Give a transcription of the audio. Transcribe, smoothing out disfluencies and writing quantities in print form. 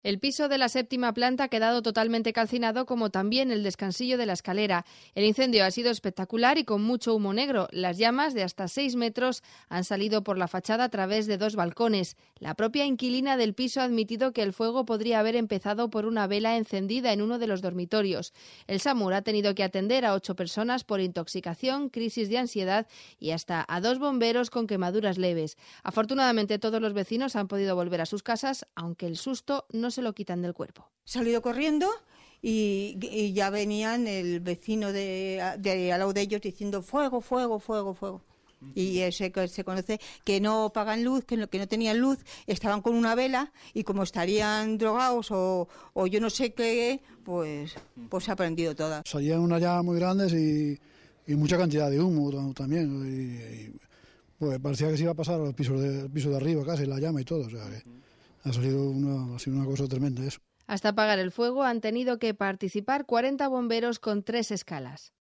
El piso de la 7ª planta ha quedado totalmente calcinado, como también el descansillo de la escalera. El incendio ha sido espectacular y con mucho humo negro. Las llamas de hasta 6 metros han salido por la fachada a través de 2 balcones. La propia inquilina del piso ha admitido que el fuego podría haber empezado por una vela encendida en uno de los dormitorios. El SAMUR ha tenido que atender a 8 personas por intoxicación, crisis de ansiedad y hasta a 2 bomberos con quemaduras leves. Afortunadamente, todos los vecinos han podido volver a sus casas, aunque el susto no se lo quitan del cuerpo. He salido corriendo y ya venían el vecino de al lado de ellos diciendo fuego, fuego, fuego, fuego. Y se conoce que no pagan luz, que no tenían luz, estaban con una vela y como estarían drogados o yo no sé qué, pues se ha prendido toda. Salían unas llamas muy grandes y mucha cantidad de humo también. Y pues parecía que se iba a pasar al piso de arriba casi, la llama y todo. O sea que ha sido una cosa tremenda eso. Hasta apagar el fuego han tenido que participar 40 bomberos con 3 escalas.